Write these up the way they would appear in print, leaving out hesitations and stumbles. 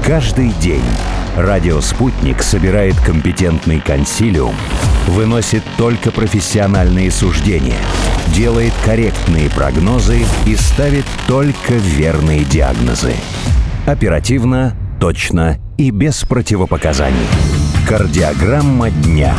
Каждый день радио «Спутник» собирает компетентный консилиум, выносит только профессиональные суждения, делает корректные прогнозы и ставит только верные диагнозы. Оперативно, точно и без противопоказаний. Кардиограмма дня.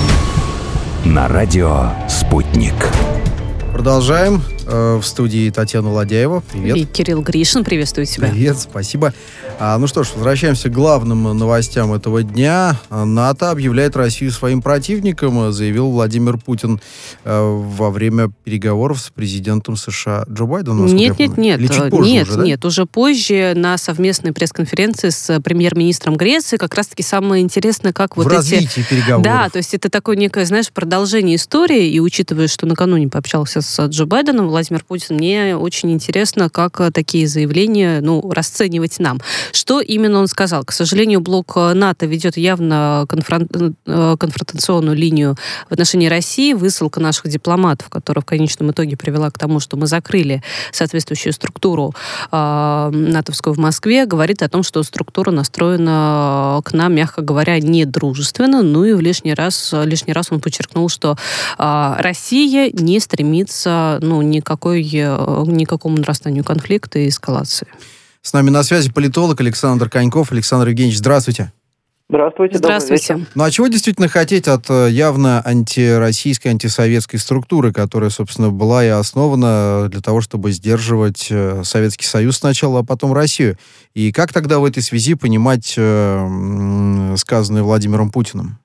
На радио «Спутник». Продолжаем. В студии Татьяна Ладяева. Привет. И Кирилл Гришин. Приветствую тебя. Привет, спасибо. Ну что ж, возвращаемся к главным новостям этого дня. НАТО объявляет Россию своим противником, заявил Владимир Путин во время переговоров с президентом США Джо Байденом. Нет. Или чуть позже уже, да? Нет, уже позже на совместной пресс-конференции с премьер-министром Греции как раз-таки самое интересное, как вот развитии переговоров. Да, то есть это такое некое, знаешь, продолжение истории, и учитывая, что накануне пообщался с Джо Байденом, Владимир Путин, мне очень интересно, как такие заявления, расценивать нам. Что именно он сказал? К сожалению, блок НАТО ведет явно конфронтационную линию в отношении России. Высылка наших дипломатов, которая в конечном итоге привела к тому, что мы закрыли соответствующую структуру натовскую в Москве, говорит о том, что структура настроена к нам, мягко говоря, недружественно. И лишний раз он подчеркнул, что Россия не стремится никакому нарастанию конфликта и эскалации. С нами на связи политолог Александр Коньков. Александр Евгеньевич, здравствуйте. Здравствуйте. Здравствуйте. А чего действительно хотеть от явно антироссийской, антисоветской структуры, которая, собственно, была и основана для того, чтобы сдерживать Советский Союз сначала, а потом Россию? И как тогда в этой связи понимать сказанное Владимиром Путиным?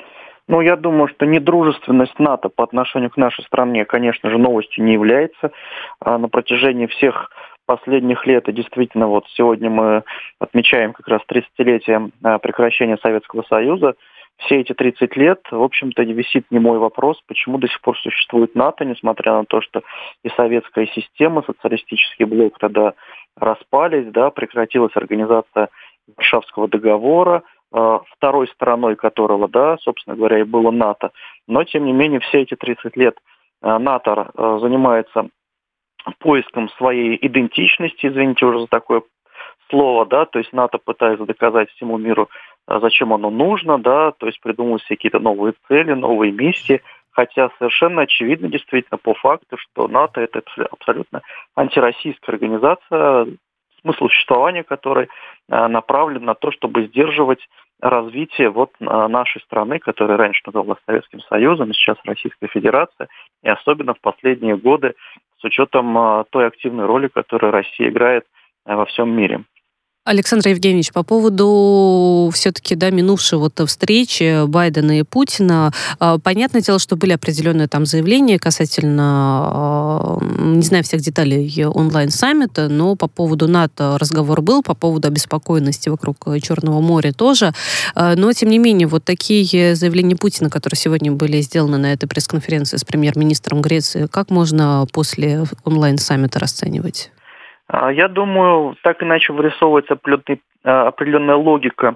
Я думаю, что недружественность НАТО по отношению к нашей стране, конечно же, новостью не является. На протяжении всех последних лет, и действительно, сегодня мы отмечаем как раз 30-летие прекращения Советского Союза. Все эти 30 лет, в общем-то, висит немой вопрос, почему до сих пор существует НАТО, несмотря на то, что и советская система, социалистический блок тогда распались, прекратилась организация Варшавского договора, второй стороной которого, собственно говоря, и было НАТО. Но, тем не менее, все эти 30 лет НАТО занимается поиском своей идентичности, извините уже за такое слово, то есть НАТО пытается доказать всему миру, зачем оно нужно, то есть придумывать какие-то новые цели, новые миссии, хотя совершенно очевидно, действительно, по факту, что НАТО — это абсолютно антироссийская организация, смысл существования которой направлен на то, чтобы сдерживать развитие нашей страны, которая раньше называлась Советским Союзом, сейчас Российская Федерация, и особенно в последние годы с учетом той активной роли, которую Россия играет во всем мире. Александр Евгеньевич, по поводу все-таки минувшей встречи Байдена и Путина, понятное дело, что были определенные там заявления касательно, не знаю всех деталей онлайн-саммита, но по поводу НАТО разговор был, по поводу обеспокоенности вокруг Черного моря тоже. Но, тем не менее, такие заявления Путина, которые сегодня были сделаны на этой пресс-конференции с премьер-министром Греции, как можно после онлайн-саммита расценивать? Я думаю, так иначе вырисовывается определенная логика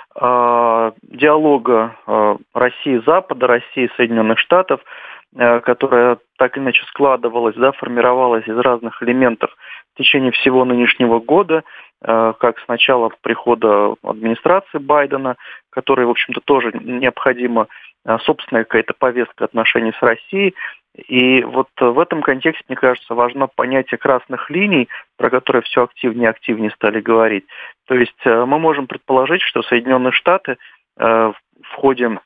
диалога России Запада, России Соединенных Штатов, которая так или иначе складывалась, формировалась из разных элементов в течение всего нынешнего года, как с начала прихода администрации Байдена, которой, в общем-то, тоже необходима собственная какая-то повестка отношений с Россией. И в этом контексте, мне кажется, важно понятие красных линий, про которые все активнее и активнее стали говорить. То есть мы можем предположить, что Соединенные Штаты в ходе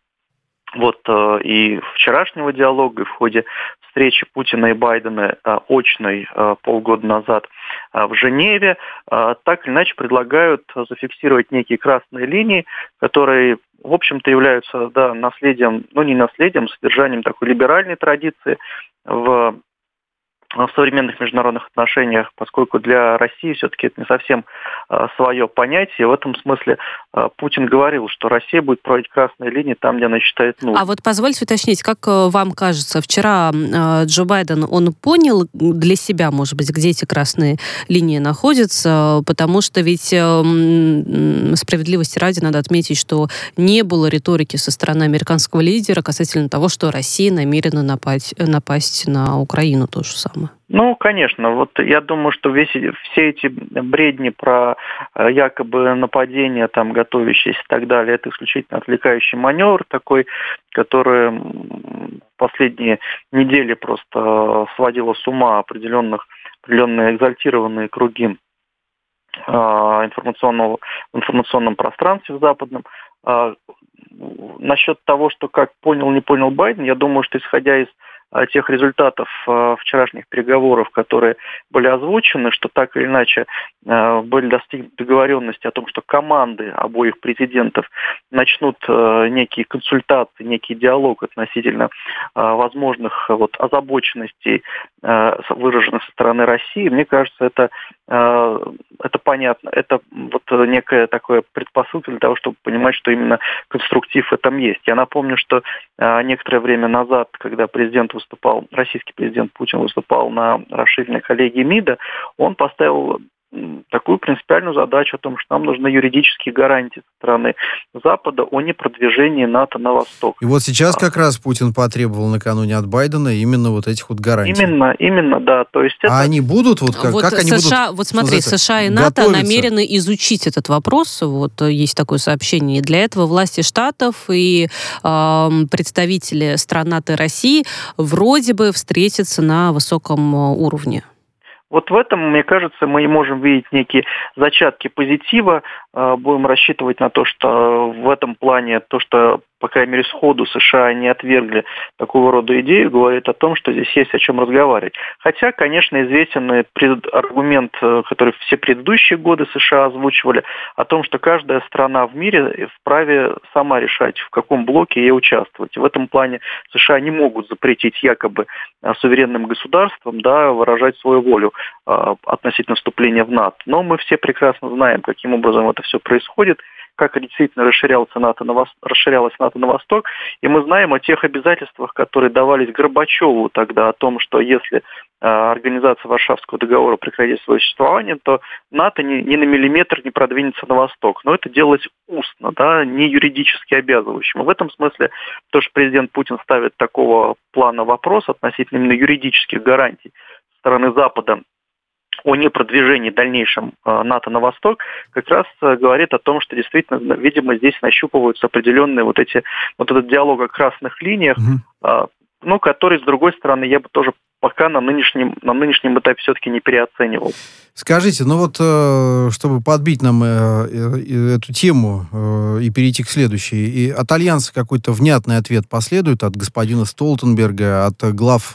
и вчерашнего диалога, и в ходе встречи Путина и Байдена очной полгода назад в Женеве, так или иначе предлагают зафиксировать некие красные линии, которые, в общем-то, являются наследием, не наследием, содержанием такой либеральной традиции в современных международных отношениях, поскольку для России все-таки это не совсем свое понятие. В этом смысле Путин говорил, что Россия будет проводить красные линии там, где она считает нужным. А позвольте уточнить, как вам кажется, вчера Джо Байден, он понял для себя, может быть, где эти красные линии находятся, потому что ведь справедливости ради надо отметить, что не было риторики со стороны американского лидера касательно того, что Россия намерена напасть на Украину, то же самое. Ну, конечно, вот я думаю, что все эти бредни про якобы нападение, там, готовящиеся и так далее, это исключительно отвлекающий маневр такой, который в последние недели просто сводило с ума определенные экзальтированные круги в информационном пространстве в западном. Насчет того, что как понял, не понял Байден, я думаю, что исходя из тех результатов вчерашних переговоров, которые были озвучены, что так или иначе были достигнуты договоренности о том, что команды обоих президентов начнут некие консультации, некий диалог относительно возможных озабоченностей, выраженных со стороны России. Мне кажется, это понятно. Это вот некая такая предпосылка для того, чтобы понимать, что именно конструктив в этом есть. Я напомню, что некоторое время назад, когда российский президент Путин выступал на расширенной коллегии МИДа, он поставил такую принципиальную задачу о том, что нам нужны юридические гарантии со стороны Запада о непродвижении НАТО на восток. И вот сейчас как раз Путин потребовал накануне от Байдена именно вот этих вот гарантий. Именно, да. То есть это... А они будут? Как они будут? Вот смотри, США и НАТО намерены изучить этот вопрос. Вот есть такое сообщение. И для этого власти штатов и представители стран НАТО и России вроде бы встретятся на высоком уровне. Вот в этом, мне кажется, мы можем видеть некие зачатки позитива, будем рассчитывать на то, что в этом плане то, что, по крайней мере, сходу США не отвергли такого рода идею, говорит о том, что здесь есть о чем разговаривать. Хотя, конечно, известен аргумент, который все предыдущие годы США озвучивали, о том, что каждая страна в мире вправе сама решать, в каком блоке ей участвовать. В этом плане США не могут запретить якобы суверенным государствам, выражать свою волю относительно вступления в НАТО. Но мы все прекрасно знаем, каким образом это все происходит, как действительно расширялось НАТО на восток, и мы знаем о тех обязательствах, которые давались Горбачеву тогда, о том, что если организация Варшавского договора прекратит свое существование, то НАТО ни на миллиметр не продвинется на восток. Но это делать устно, не юридически обязывающим. И в этом смысле то, что президент Путин ставит такого плана вопрос относительно именно юридических гарантий со стороны Запада о непродвижении дальнейшем НАТО на восток, как раз говорит о том, что действительно, видимо, здесь нащупываются определенные этот диалог о красных линиях, который, с другой стороны, я бы тоже пока на нынешнем этапе все-таки не переоценивал. Скажите, чтобы подбить нам эту тему и перейти к следующей, и от Альянса какой-то внятный ответ последует от господина Столтенберга, от глав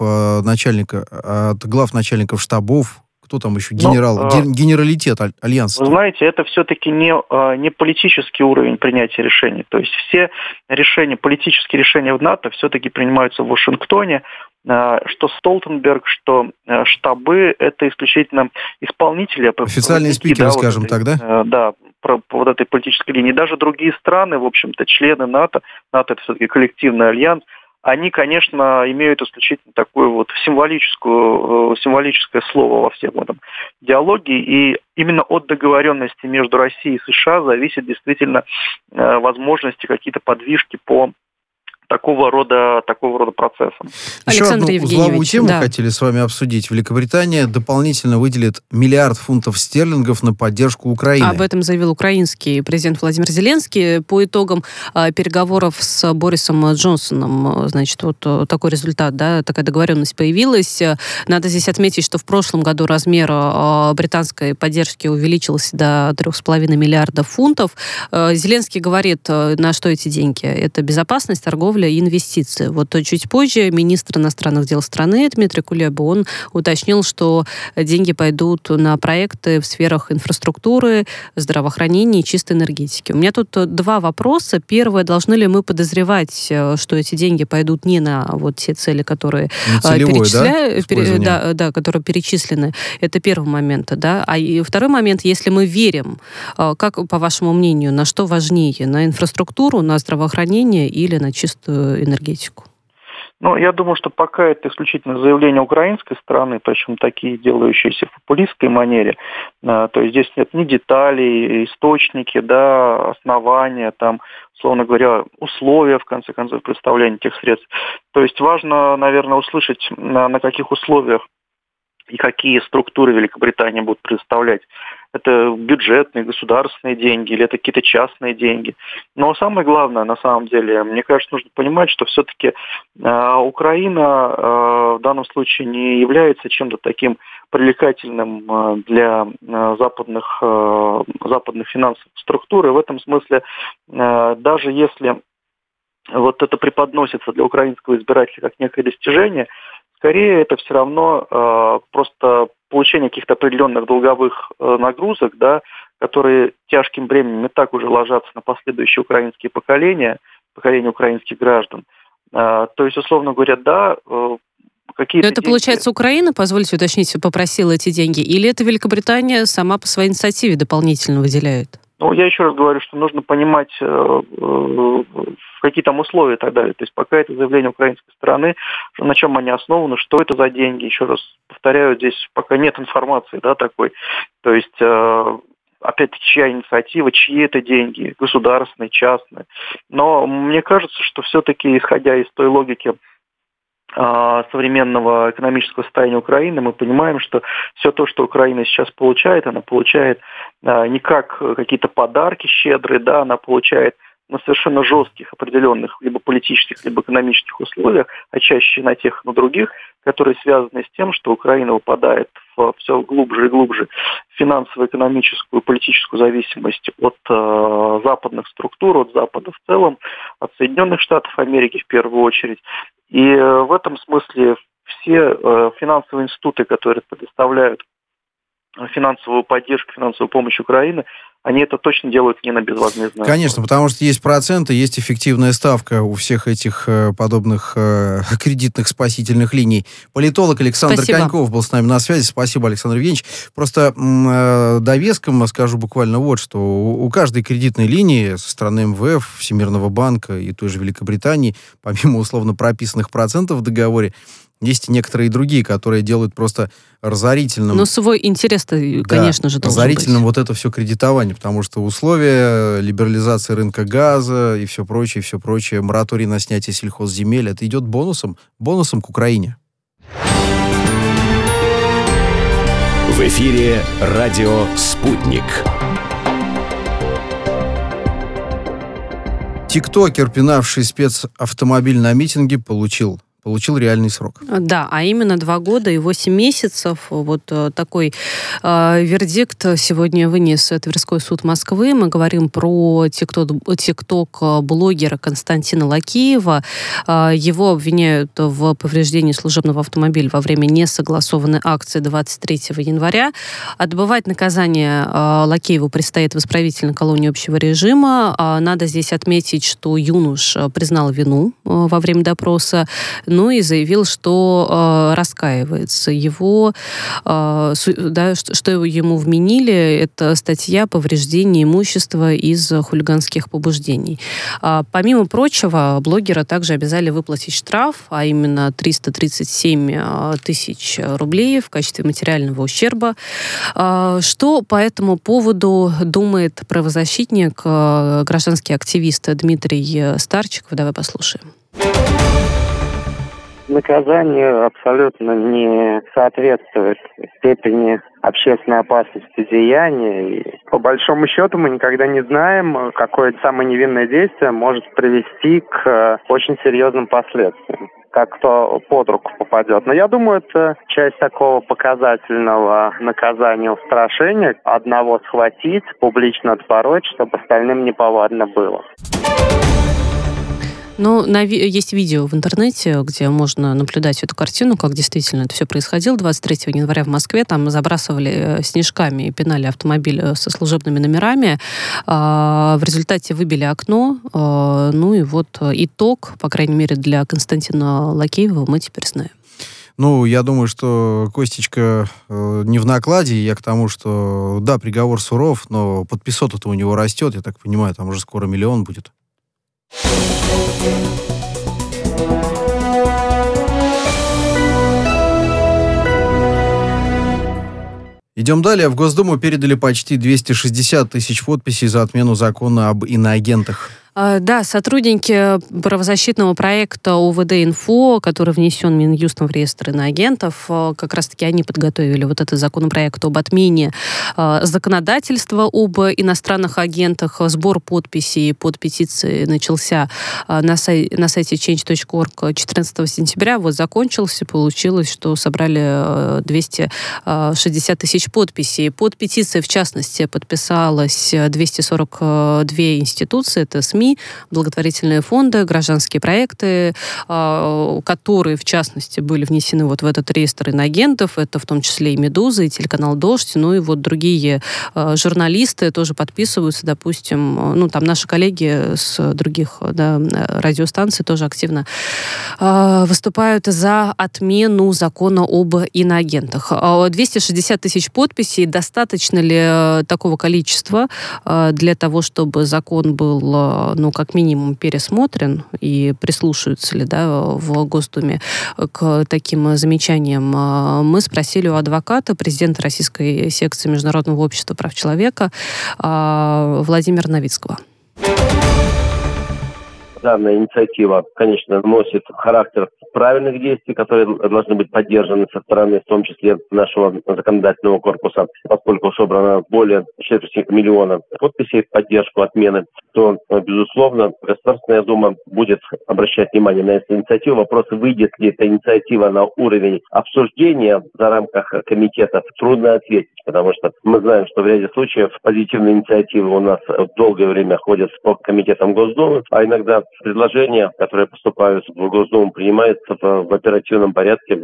начальников штабов, кто там еще, генералитет Альянса? Вы знаете, это все-таки не политический уровень принятия решений. То есть все политические решения в НАТО все-таки принимаются в Вашингтоне. Что Столтенберг, что штабы, это исключительно исполнители. Официальные спикеры, скажем так, да? Да, по этой политической линии. Даже другие страны, в общем-то, члены НАТО это все-таки коллективный альянс, они, конечно, имеют исключительно такое символическое слово во всем этом диалоге, и именно от договоренности между Россией и США зависит действительно возможности, какие-то подвижки по такого рода процессам. Еще одну узловую тему хотели с вами обсудить. Великобритания дополнительно выделит $1 миллиард на поддержку Украины. Об этом заявил украинский президент Владимир Зеленский. По итогам переговоров с Борисом Джонсоном, такой результат, такая договоренность появилась. Надо здесь отметить, что в прошлом году размер британской поддержки увеличился до $3,5 миллиардов. Зеленский говорит, на что эти деньги. Это безопасность, торговля и инвестиции. Чуть позже министр иностранных дел страны Дмитрий Кулеба, он уточнил, что деньги пойдут на проекты в сферах инфраструктуры, здравоохранения и чистой энергетики. У меня тут два вопроса. Первое, должны ли мы подозревать, что эти деньги пойдут не на те цели, которые которые перечислены. Это первый момент, и второй момент, если мы верим, как, по вашему мнению, на что важнее? На инфраструктуру, на здравоохранение или на чистую энергетику? Я думаю, что пока это исключительно заявление украинской стороны, причем такие делающиеся в популистской манере. То есть здесь нет ни деталей, источники, основания, условно говоря, условия, в конце концов, представления этих средств. То есть важно, наверное, услышать, на каких условиях и какие структуры Великобритания будет предоставлять. Это бюджетные, государственные деньги или это какие-то частные деньги. Но самое главное, на самом деле, мне кажется, нужно понимать, что все-таки Украина в данном случае не является чем-то таким привлекательным для западных финансовых структур. И в этом смысле, даже если вот это преподносится для украинского избирателя как некое достижение, скорее это все равно просто получение каких-то определенных долговых нагрузок, да, которые тяжким бременем и так уже ложатся на последующие украинские поколения украинских граждан. То есть, условно говоря, да, какие-то... Но это, деньги... получается, Украина, позвольте уточнить, попросила эти деньги, или это Великобритания сама по своей инициативе дополнительно выделяет? Ну, я еще раз говорю, что нужно понимать, какие там условия и так далее. То есть пока это заявление украинской стороны, на чем они основаны, что это за деньги. Еще раз повторяю, здесь пока нет информации, да, такой. То есть, опять-таки, чья инициатива, чьи это деньги, государственные, частные. Но мне кажется, что все-таки, исходя из той логики современного экономического состояния Украины, мы понимаем, что все то, что Украина сейчас получает, она получает не как какие-то подарки щедрые, да, она получает на совершенно жестких, определенных, либо политических, либо экономических условиях, а чаще на тех, на других, которые связаны с тем, что Украина выпадает в все глубже и глубже финансово-экономическую, политическую зависимость от западных структур, от Запада в целом, от Соединенных Штатов Америки в первую очередь. И в этом смысле все финансовые институты, которые предоставляют финансовую поддержку, финансовую помощь Украины, они это точно делают не на безвозмездной основе. Конечно, потому что есть проценты, есть эффективная ставка у всех этих подобных кредитных спасительных линий. Политолог Александр Коньков был с нами на связи. Спасибо, Александр Евгеньевич. Просто довеском скажу буквально вот, что у каждой кредитной линии со стороны МВФ, Всемирного банка и той же Великобритании, помимо условно прописанных процентов в договоре, есть и некоторые другие, которые делают просто разорительным... Но свой интерес-то, конечно же, должен разорительным быть. Вот это все кредитование, потому что условия либерализации рынка газа и все прочее, мораторий на снятие сельхозземель, это идет бонусом к Украине. В эфире радио «Спутник». Тиктокер, пинавший спецавтомобиль на митинге, получил реальный срок. Да, а именно 2 года и 8 месяцев. Вот такой вердикт сегодня вынес Тверской суд Москвы. Мы говорим про тикток-блогера Константина Лакеева. Его обвиняют в повреждении служебного автомобиля во время несогласованной акции 23 января. Отбывать наказание Лакееву предстоит в исправительной колонии общего режима. Надо здесь отметить, что юнош признал вину во время допроса, ну и заявил, что раскаивается. Что ему вменили, это статья повреждения имущества из хулиганских побуждений. Помимо прочего, блогера также обязали выплатить штраф, а именно 337 тысяч рублей в качестве материального ущерба. Что по этому поводу думает правозащитник, гражданский активист Дмитрий Старчиков? Давай послушаем. Наказание абсолютно не соответствует степени общественной опасности деяния. И по большому счету мы никогда не знаем, какое самое невинное действие может привести к очень серьезным последствиям, как кто под руку попадет. Но я думаю, это часть такого показательного наказания, устрашения. Одного схватить, публично отпороть, чтобы остальным неповадно было. Ну, есть видео в интернете, где можно наблюдать эту картину, как действительно это все происходило. 23 января в Москве там забрасывали снежками и пинали автомобиль со служебными номерами. В результате выбили окно. Ну и вот итог, по крайней мере, для Константина Лакеева мы теперь знаем. Ну, я думаю, что Костечка не в накладе. Я к тому, что, да, приговор суров, но подписота-то у него растет. Я так понимаю, там уже скоро 1 миллион будет. Идем далее. В Госдуму передали почти 260 тысяч подписей за отмену закона об иноагентах. Да, сотрудники правозащитного проекта УВД-Инфо, который внесен Минюстом в реестр иноагентов, как раз-таки они подготовили вот этот законопроект об отмене законодательства об иностранных агентах. Сбор подписей под петицией начался на сайте change.org 14 сентября. Вот закончился, получилось, что собрали 260 тысяч подписей. Под петицией, в частности, подписалось 242 институции. Это СМИ, благотворительные фонды, гражданские проекты, которые, в частности, были внесены вот в этот реестр иноагентов. Это в том числе и «Медуза», и телеканал «Дождь», ну и вот другие журналисты тоже подписываются, допустим, там наши коллеги с других радиостанций тоже активно выступают за отмену закона об иноагентах. 260 тысяч подписей. Достаточно ли такого количества для того, чтобы закон был, как минимум, пересмотрен, и прислушаются ли, в Госдуме к таким замечаниям? Мы спросили у адвоката, президента Российской секции Международного общества прав человека Владимира Новицкого. Данная инициатива, конечно, носит характер правильных действий, которые должны быть поддержаны со стороны, в том числе, нашего законодательного корпуса. Поскольку собрано более 4 миллиона подписей в поддержку отмены, то, безусловно, Государственная Дума будет обращать внимание на эту инициативу. Вопрос, выйдет ли эта инициатива на уровень обсуждения за рамках комитетов, трудно ответить, потому что мы знаем, что в ряде случаев позитивные инициативы у нас долгое время ходят по комитетам Госдумы, а иногда предложения, которые поступают в Госдуму, принимаются в оперативном порядке.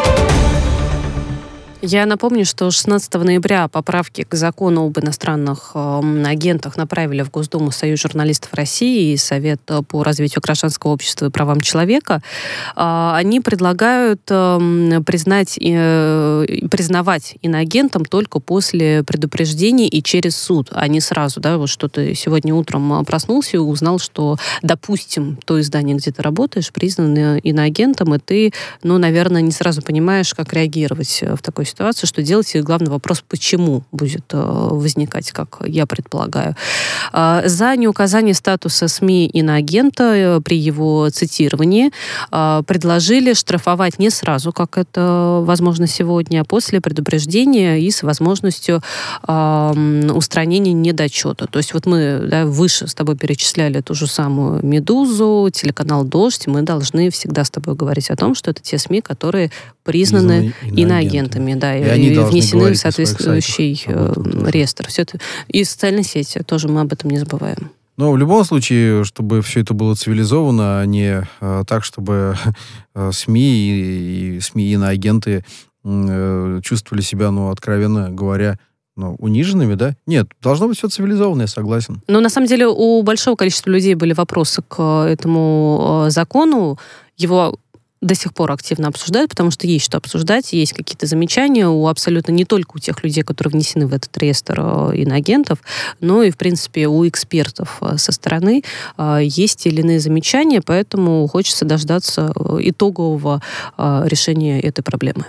Я напомню, что 16 ноября поправки к закону об иностранных агентах направили в Госдуму Союз журналистов России и Совет по развитию гражданского общества и правам человека. Они предлагают признавать иноагентом только после предупреждений и через суд, а не сразу. Вот что ты сегодня утром проснулся и узнал, что, допустим, то издание, где ты работаешь, признано иноагентом, и ты, наверное, не сразу понимаешь, как реагировать в такой ситуации, что делать, и главный вопрос, почему будет возникать, как я предполагаю. За неуказание статуса СМИ иноагента при его цитировании предложили штрафовать не сразу, как это возможно сегодня, а после предупреждения и с возможностью устранения недочета. То есть вот мы выше с тобой перечисляли ту же самую «Медузу», телеканал «Дождь». Мы должны всегда с тобой говорить о том, что это те СМИ, которые признаны иноагентами, и внесены в соответствующий реестр. Все это и социальные сети, тоже мы об этом не забываем. Но в любом случае, чтобы все это было цивилизованно, а не так, чтобы СМИ и иноагенты чувствовали себя, откровенно говоря, униженными, да? Нет, должно быть все цивилизованно, я согласен. Но на самом деле у большого количества людей были вопросы к этому закону. Его до сих пор активно обсуждают, потому что есть что обсуждать, есть какие-то замечания у абсолютно не только у тех людей, которые внесены в этот реестр иноагентов, но и, в принципе, у экспертов со стороны есть те или иные замечания, поэтому хочется дождаться итогового решения этой проблемы.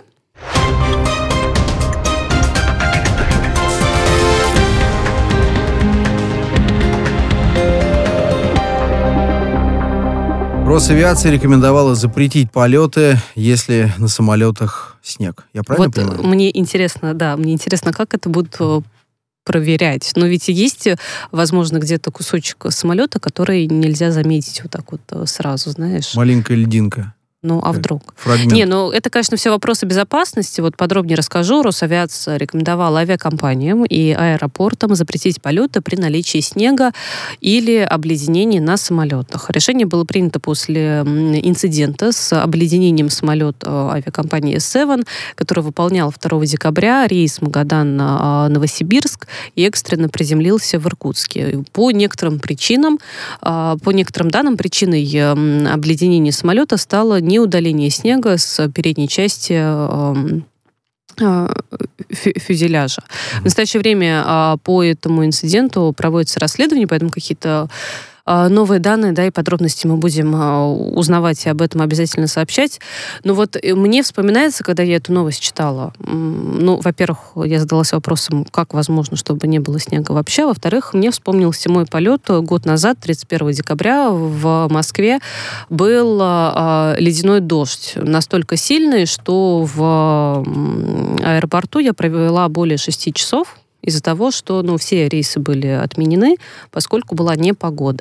Росавиация рекомендовала запретить полеты, если на самолетах снег. Я правильно понимаю? Мне интересно, как это будут проверять. Но ведь есть, возможно, где-то кусочек самолета, который нельзя заметить вот так вот сразу, знаешь. Маленькая льдинка. Вдруг? Фрагмент. Это, конечно, все вопросы безопасности. Вот подробнее расскажу. Росавиация рекомендовала авиакомпаниям и аэропортам запретить полеты при наличии снега или обледенений на самолетах. Решение было принято после инцидента с обледенением самолета авиакомпании S7, который выполнял 2 декабря рейс Магадан-Новосибирск и экстренно приземлился в Иркутске. По некоторым данным, причиной обледенения самолета стало не удаление снега с передней части фюзеляжа. В настоящее время по этому инциденту проводится расследование, поэтому какие-то новые данные, да, и подробности мы будем узнавать и об этом обязательно сообщать. Но вот мне вспоминается, когда я эту новость читала, ну, во-первых, я задалась вопросом, как возможно, чтобы не было снега вообще. Во-вторых, мне вспомнился мой полет год назад, 31 декабря, в Москве был ледяной дождь. Настолько сильный, что в аэропорту я провела более 6 часов, из-за того, что все рейсы были отменены, поскольку была непогода.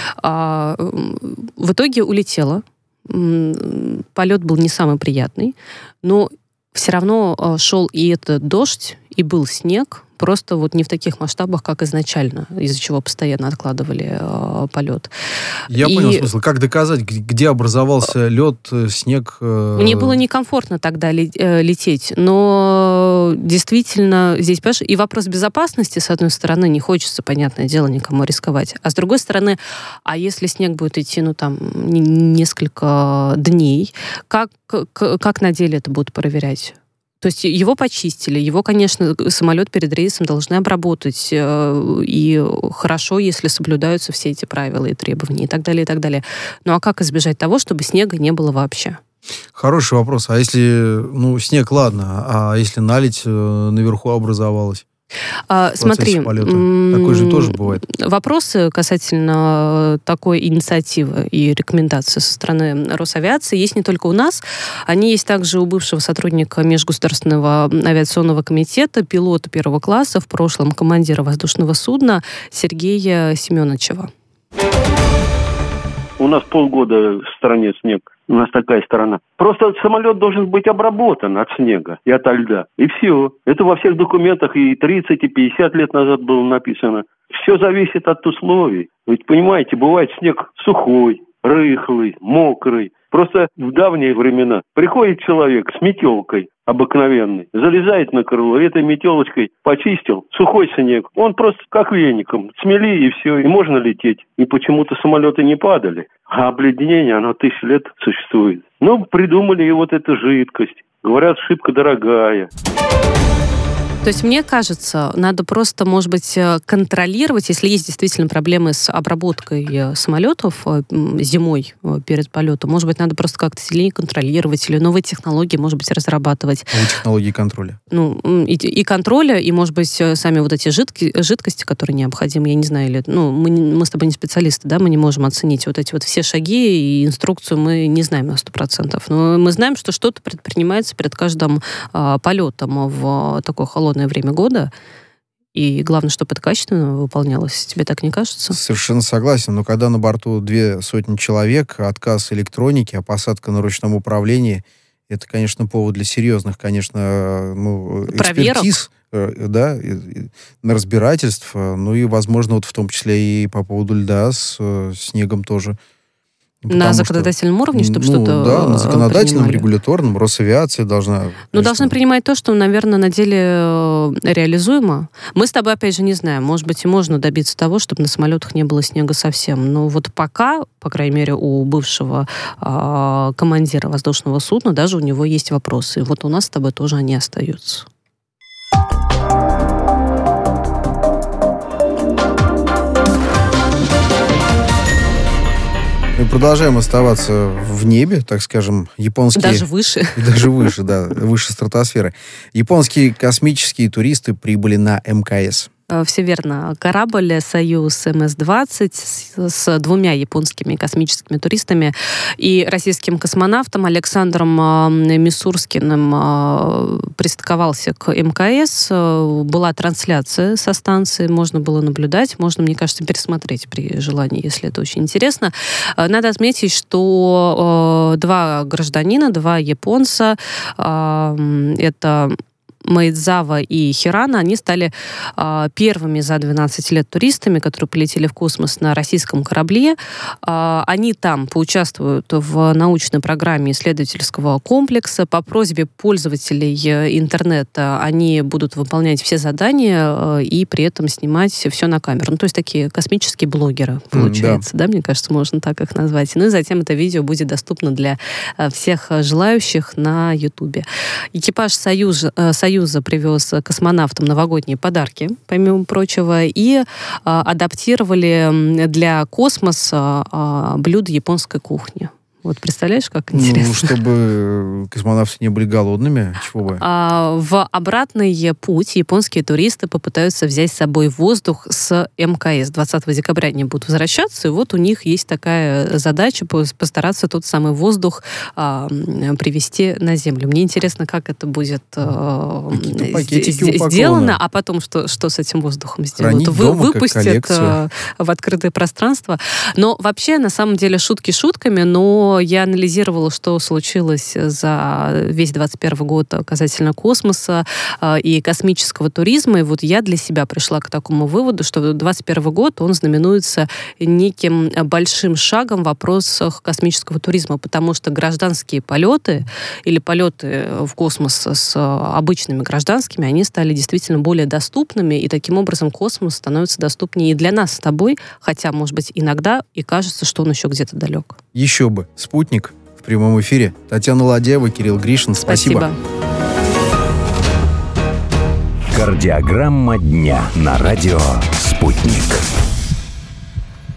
В итоге улетела. Полет был не самый приятный, но все равно шел и этот дождь, и был снег, просто вот не в таких масштабах, как изначально, из-за чего постоянно откладывали полет. Я понял смысл. Как доказать, где образовался лед, снег? Мне было некомфортно тогда лететь, но действительно здесь, понимаешь, и вопрос безопасности, с одной стороны, не хочется, понятное дело, никому рисковать, а с другой стороны, а если снег будет идти, несколько дней, как на деле это будут проверять? То есть его почистили, его, конечно, самолет перед рейсом должны обработать, и хорошо, если соблюдаются все эти правила и требования, и так далее, и так далее. Ну а как избежать того, чтобы снега не было вообще? Хороший вопрос. А если, снег, ладно, а если наледь наверху образовалась? Смотри, такое же тоже бывает. Вопросы касательно такой инициативы и рекомендаций со стороны Росавиации есть не только у нас, они есть также у бывшего сотрудника Межгосударственного авиационного комитета, пилота первого класса, в прошлом командира воздушного судна Сергея Семеновичева. У нас полгода в стране снег. У нас такая сторона. Просто самолет должен быть обработан от снега и ото льда. И все. Это во всех документах и 30, и 50 лет назад было написано. Все зависит от условий. Ведь, понимаете, бывает снег сухой, рыхлый, мокрый. Просто в давние времена приходит человек с метелкой обыкновенной, залезает на крыло, этой метелочкой почистил сухой снег. Он просто как веником смели, и все, и можно лететь. И почему-то самолеты не падали. А обледенение, оно 1000 лет существует. Придумали и вот эту жидкость. Говорят, шибко дорогая. То есть, мне кажется, надо просто, может быть, контролировать, если есть действительно проблемы с обработкой самолетов зимой перед полетом, может быть, надо просто как-то сильнее контролировать или новые технологии, может быть, разрабатывать. Новые технологии контроля. И контроля, и, может быть, сами вот эти жидкости, которые необходимы, я не знаю, или, мы с тобой не специалисты, да, мы не можем оценить вот эти вот все шаги, и инструкцию мы не знаем на 100%. Но мы знаем, что что-то предпринимается перед каждым полетом в такой холодной время года, и главное, чтобы это качественно выполнялось. Тебе так не кажется? Совершенно согласен, но когда на борту 200 человек, отказ электроники, а посадка на ручном управлении, это, конечно, повод для серьезных, конечно, экспертиз, да, на разбирательств, и, возможно, вот в том числе и по поводу льда с снегом тоже. На законодательном уровне, чтобы что-то да, на законодательном, принимали. Регуляторном, Росавиация должна... должны принимать то, что, наверное, на деле реализуемо. Мы с тобой, опять же, не знаем. Может быть, и можно добиться того, чтобы на самолетах не было снега совсем. Но вот пока, по крайней мере, у бывшего командира воздушного судна, даже у него есть вопросы. И вот у нас с тобой тоже они остаются. Мы продолжаем оставаться в небе, так скажем, японские... Даже выше. Даже выше, да, выше стратосферы. Японские космические туристы прибыли на МКС. Все верно. Корабль «Союз МС-20» с 2 японскими космическими туристами и российским космонавтом Александром Мисурскиным пристыковался к МКС. Была трансляция со станции, можно было наблюдать, можно, мне кажется, пересмотреть при желании, если это очень интересно. Надо отметить, что 2 гражданина, 2 японца, это Мэйдзава и Хирана, они стали первыми за 12 лет туристами, которые полетели в космос на российском корабле. Они там поучаствуют в научной программе исследовательского комплекса. По просьбе пользователей интернета они будут выполнять все задания и при этом снимать все на камеру. То есть такие космические блогеры, получается, да, мне кажется, можно так их назвать. И затем это видео будет доступно для всех желающих на Ютубе. Экипаж «Союза Союза привез космонавтам новогодние подарки, помимо прочего, и адаптировали для космоса блюда японской кухни. Вот представляешь, как интересно? Ну, чтобы космонавты не были голодными, чего бы. В обратный путь японские туристы попытаются взять с собой воздух с МКС. 20 декабря они будут возвращаться, и вот у них есть такая задача постараться тот самый воздух привезти на Землю. Мне интересно, как это будет сделано, а потом что с этим воздухом сделают? Выпустят в открытое пространство. Но вообще, на самом деле, шутки шутками, но я анализировала, что случилось за весь 2021 год касательно космоса и космического туризма. И вот я для себя пришла к такому выводу, что 2021 год, он знаменуется неким большим шагом в вопросах космического туризма, потому что гражданские полеты или полеты в космос с обычными гражданскими, они стали действительно более доступными, и таким образом космос становится доступнее и для нас с тобой, хотя, может быть, иногда и кажется, что он еще где-то далек. Еще бы. «Спутник» в прямом эфире. Татьяна Ладяева, Кирилл Гришин. Спасибо. Кардиограмма дня на радио «Спутник».